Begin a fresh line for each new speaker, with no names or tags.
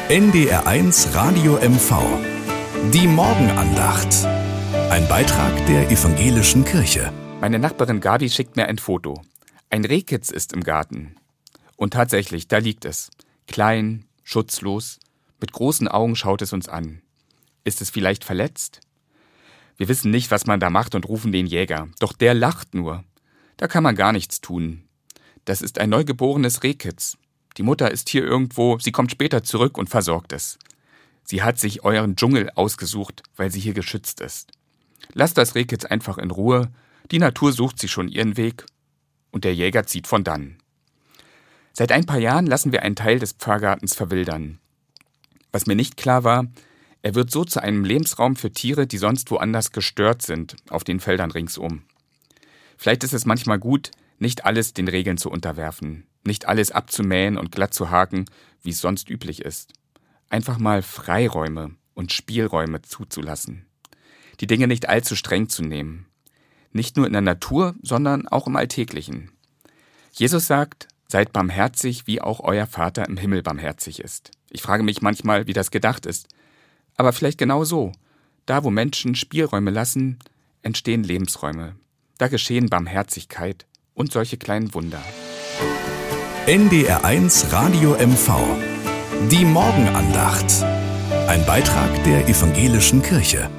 NDR1 Radio MV. Die Morgenandacht. Ein Beitrag der Evangelischen Kirche.
Meine Nachbarin Gabi schickt mir ein Foto. Ein Rehkitz ist im Garten. Und tatsächlich, da liegt es. Klein, schutzlos, mit großen Augen schaut es uns an. Ist es vielleicht verletzt? Wir wissen nicht, was man da macht und rufen den Jäger. Doch der lacht nur. Da kann man gar nichts tun. Das ist ein neugeborenes Rehkitz. Die Mutter ist hier irgendwo, sie kommt später zurück und versorgt es. Sie hat sich euren Dschungel ausgesucht, weil sie hier geschützt ist. Lasst das Rehkitz einfach in Ruhe, die Natur sucht sich schon ihren Weg und der Jäger zieht von dann. Seit ein paar Jahren lassen wir einen Teil des Pfarrgartens verwildern. Was mir nicht klar war, er wird so zu einem Lebensraum für Tiere, die sonst woanders gestört sind, auf den Feldern ringsum. Vielleicht ist es manchmal gut, nicht alles den Regeln zu unterwerfen, nicht alles abzumähen und glatt zu haken, wie es sonst üblich ist. Einfach mal Freiräume und Spielräume zuzulassen. Die Dinge nicht allzu streng zu nehmen. Nicht nur in der Natur, sondern auch im Alltäglichen. Jesus sagt, seid barmherzig, wie auch euer Vater im Himmel barmherzig ist. Ich frage mich manchmal, wie das gedacht ist. Aber vielleicht genau so. Da, wo Menschen Spielräume lassen, entstehen Lebensräume. Da geschehen Barmherzigkeit und solche kleinen Wunder.
NDR1 Radio MV. Die Morgenandacht. Ein Beitrag der Evangelischen Kirche.